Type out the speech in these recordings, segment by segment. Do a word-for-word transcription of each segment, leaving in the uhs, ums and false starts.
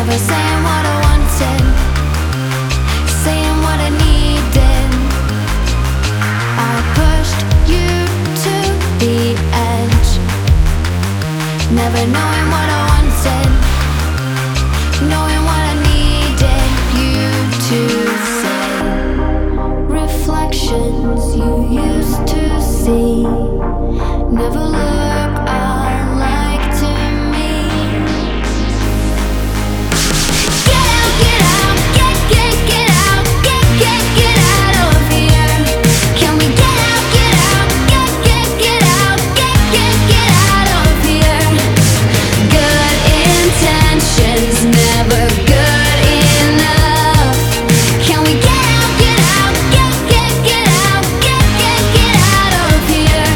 Never saying what I wanted, saying what I needed. I pushed you to the edge, never knowing what I wanted, knowing what I needed you to say. Reflections you used to see never look alike to me. Get out, get out, get, get, get out, get, get, get out of here. Can we get out, get out, get, get, get out, get, get, get out of here. Good intentions, never good enough. Can we get out, get out, get, get, get out, get, get, get out of here.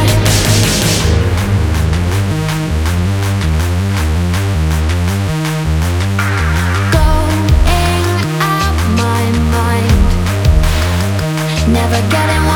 Going out my mind, never getting